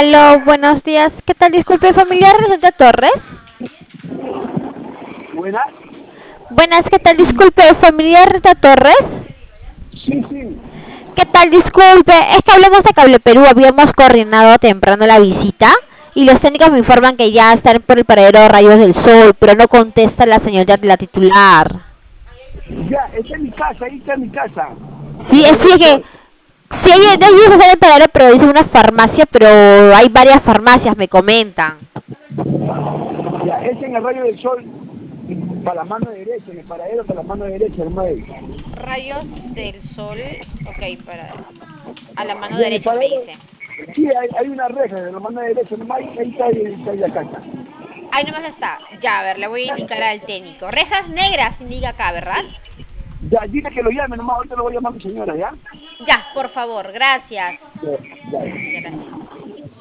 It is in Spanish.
Aló, buenos días. ¿Qué tal? Disculpe, familiar Resalta Torres. Buenas. Buenas, ¿qué tal? Disculpe, familiar Rita Torres. Sí, sí. ¿Qué tal? Disculpe, es que hablamos de Cable Perú, habíamos coordinado temprano la visita y los técnicos me informan que ya están por el paradero de Rayos del Sol, pero no contesta la señora de la titular. Ya, está en mi casa, ahí está en mi casa. Sí, Rayo sí, del es que Sol. sí, de ellos están en el paradero, pero dice una farmacia, pero hay varias farmacias, me comentan. Ya, es en el Rayo del Sol, para la mano derecha, en el paradero para la mano derecha, hermano. Rayos del Sol, ok, para a la mano Ya, en el derecha me paradero, dice. sí, hay una reja de la mano derecha, nomás ahí está la casa. Ahí nomás está. Ya, a ver, le voy a indicar al técnico. Rejas negras indica acá, ¿verdad? Ya, dile que lo llame, nomás ahorita lo voy a llamar a mi señora, ¿ya? Ya, por favor, gracias. Ya, ya. Gracias.